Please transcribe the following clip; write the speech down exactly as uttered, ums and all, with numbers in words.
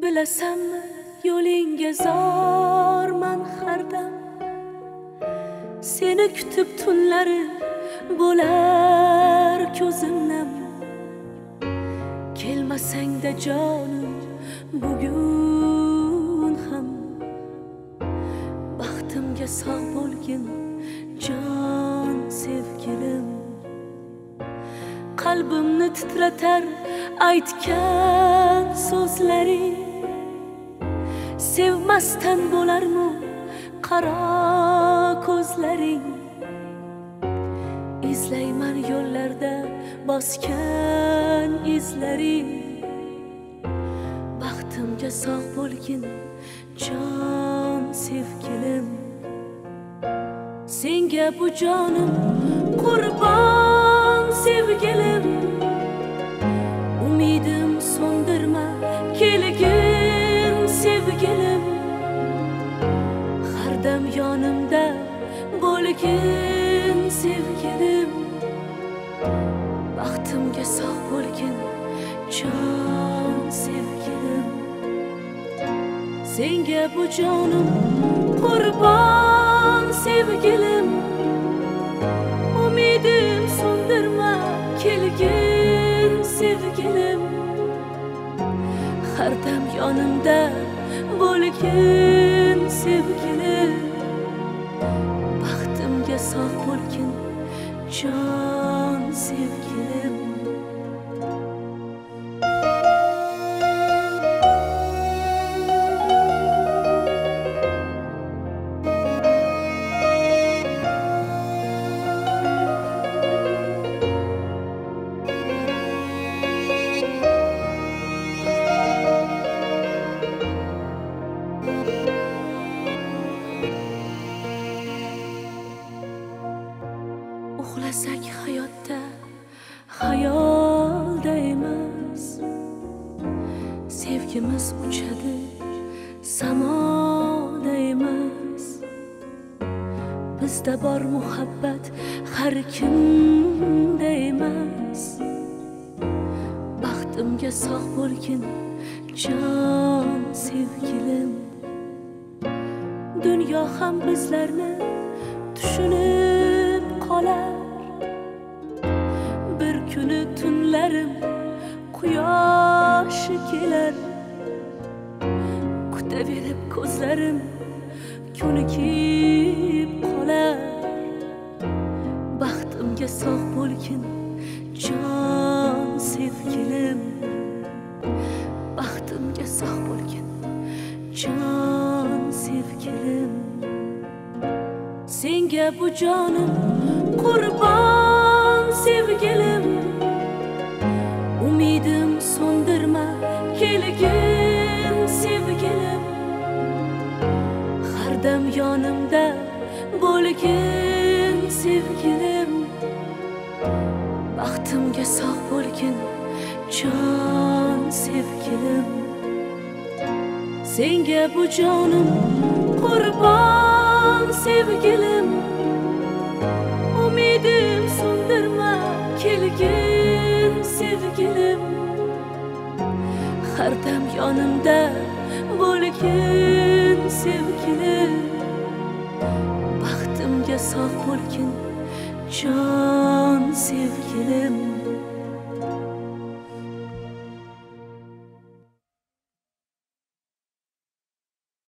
Bilasanmi yo'lingga zorman har dam, seni kutib tunlari bo'lar ko'zim nam. Kelmasangda jonim bugun ham, baxtimga sog' bo'lgin jon sevgilim. Qalbimni titratar aytgan so'zlaring, sevmasdan bo'larmi qaro ko'zlaring. Izlayman yo'llarda bosgan izlaring, baxtimga sog' bo'lgin jon sevgilim. Senga bu jonim qurbon sevgilim, umidim so'ndirma kelgin sevgilim. Har dam yonimda bo'lgin sevgilim, baxtimga sog' bo'lgin jon sevgilim. Senga bu jonim qurbon sevgilim, umidim so'ndirma kelgin sevgilim. Har dam yonimda bo'lgin sevgilim, baxtimga sog' bo'lgin jon sevgilim. Uxlasak hayotda xayolda emas, sevgimiz uchadi samoda emas. Bizda bor muhabbat har kimda emas, baxtimga sog' bo'lgin jon sevgilim. Dunyo ham bizlarni tushunib qolar, bir kuni tunlarim quyoshi kelar. Kutaverib ko'zlarim ko'nikib qolar, baxtimga sog' bo'lgin jon sevgilim. Baxtimga sog' bo'lgin jon sevgilim. Senga bu jonim qurbon sevgilim, umidim so'ndirma kelgin sevgilim. Har dam yonimda bo'lgin sevgilim, baxtimga sog' bo'lgin jon sevgilim. Senga bu jonim qurbon sevgilim, umidim so'ndirma kelgin sevgilim. Har dam yonimda bo'lgin sevgilim, baxtimga sog' bo'lgin jon sevgilim.